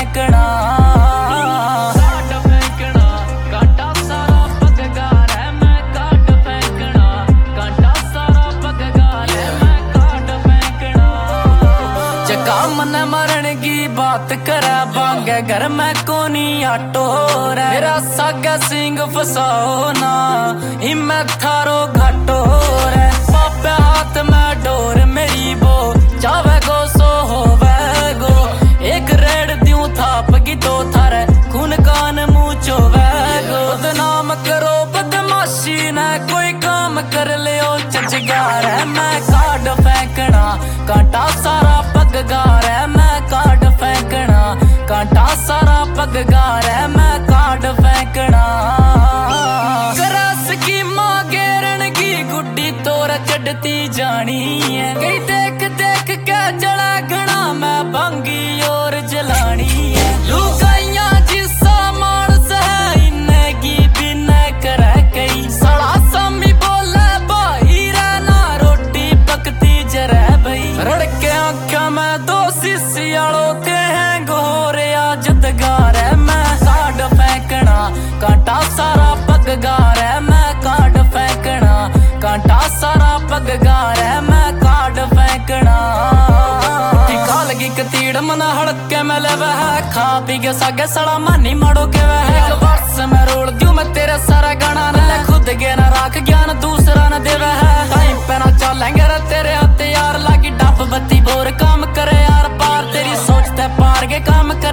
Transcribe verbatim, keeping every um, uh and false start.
फेंकना काट फेंकना कांटा सारा पगगार है मैं काट फेंकना कांटा सारा पगगार है मैं काट फेंकना चका मन मरण की बात करे बांगे घर में कोनी आटो रे मेरा सागा सिंह फसाओ ना हिम्मत थारो घाटो रे पापे हाथ में डोर मेरी बो जावे गो सो होवे गो एक रेड द्यूं थाप की तो थारे खून कान मुँह चोवे गो बदनाम करो बदमाशी न कोई काम कर ले ओ चचगार है मैं काट फेंकना कांटा सारा पगगार है मैं काट फेंकना कांटा सारा पगगार है मैं काट फेंकना करस की माँ गेरन की गुड्डी तोर चढ़ती जानी है कई देख देख के जला घना मैं भंगी और जलानी है लुगाइया जिसा मानस है इन्हें की बिना करे कई सड़ा समी बोले भाई रहना रोटी पकती जरे भाई रड़के आंखा में दो सिसियालो के हैं गोरे जदगार है मैं काट फेंकना कांटा सारा पगगार है मैं काट फेंकना कांटा सारा पगगार है मैं काट फेंकना टिका लगी कतीड़ मन हड़के में ले वह खा पी के सागे सड़ा मानी माड़ो के वह एक वर्ष में रोल दूं मैं तेरे सारा गाना न खुद के न राख ज्ञान दूसरा न दे वह टाइम पे ना चलेंगे रे तेरे हाथ यार लागी डप बत्ती बोर काम करे यार पार तेरी सोचते पार के काम कर